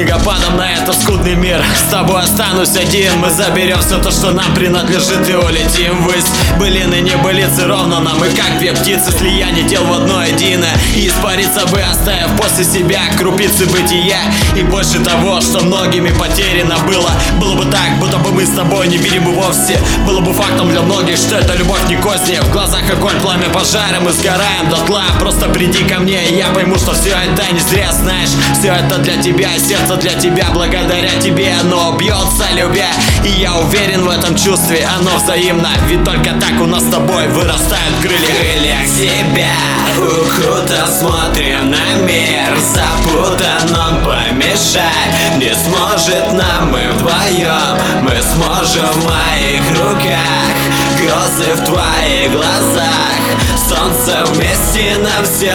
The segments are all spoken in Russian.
снегопадом на этот скудный мир. С тобой останусь один, мы заберем все то, что нам принадлежит, и улетим ввысь. Былины, небылицы, ровно нам, мы как две птицы, слияние тел в одно единое. И испариться бы, оставив после себя крупицы бытия. И больше того, что многими потеряно было. Было бы так, будто бы мы с тобой не видимы вовсе. Было бы фактом для многих, что это любовь не козни. В глазах огонь, пламя пожара, мы сгораем дотла. Просто приди ко мне, и я пойму, что все это не зря. Знаешь, все это для тебя, сердце для тебя. Благодаря тебе оно бьется, любя. И я уверен в этом чувстве, оно взаимно. Ведь только так у нас с тобой вырастают крылья. Крыльях себя укутан, смотрим на мир. Запутан он, помешать не сможет нам, мы вдвоем. Мы сможем в моих руках, грозы в твоих глазах. Солнце вместе нам все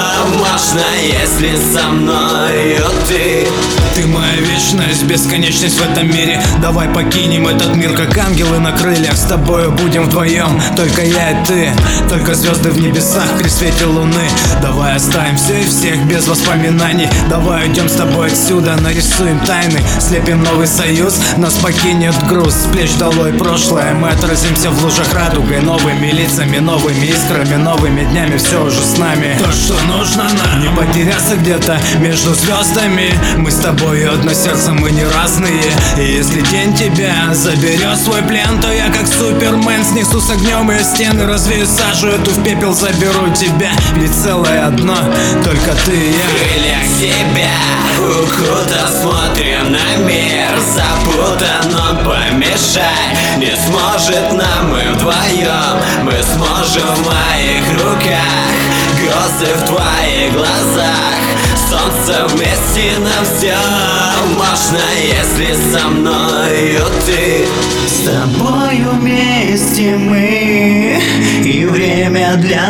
можно, если со мною ты. Ты моя вечность, бесконечность в этом мире. Давай покинем этот мир, как ангелы на крыльях. С тобою будем вдвоем, только я и ты. Только звезды в небесах при свете луны. Давай оставим все и всех без воспоминаний. Давай уйдем с тобой отсюда, нарисуем тайны. Слепим новый союз, нас покинет груз. С плеч долой прошлое, мы отразимся в лужах радугой. Новыми лицами, новыми искрами, новыми днями, все уже с нами. То, что нужно нам, не потеряться где-то между звездами. Мы с тобой одно сердце, мы не разные. И если день тебя заберет свой плен, то я как Супермен снесу с огнем и стены, развею сажу эту в пепел, заберу тебя. Ведь целое одно, только ты и я. В крыльях себя укутан, смотрим на мир. Запутан он, помешать не сможет нам, мы вдвоем. Мы сможем в моих руках, грозы в твоих глазах. Солнце вместе нам все можно, если со мною ты. С тобою вместе мы, и время для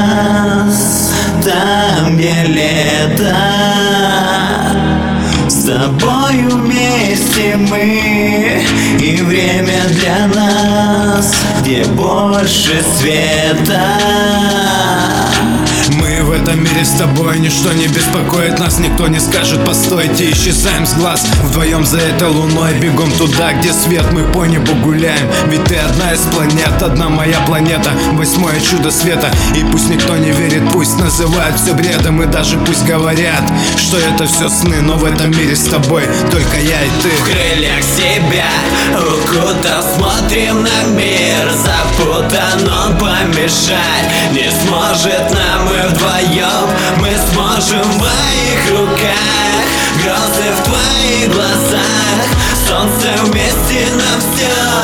нас там, где лето. С тобою вместе мы, и время для нас, где больше света. Мы в этом мире с тобой, ничто не беспокоит нас. Никто не скажет постойте, исчезаем с глаз. Вдвоем за этой луной бегом туда, где свет, мы по небу гуляем. Ведь ты одна из планет, одна моя планета, восьмое чудо света. И пусть никто не верит, пусть называют все бредом. И даже пусть говорят, что это все сны, но в этом мире с тобой только я и ты. В крыльях себя укутан, смотрим на мир. Запутан он, помешать не сможет нам, мы вдвоем. Мы сможем в моих руках, грозы в твоих глазах. Солнце вместе нам все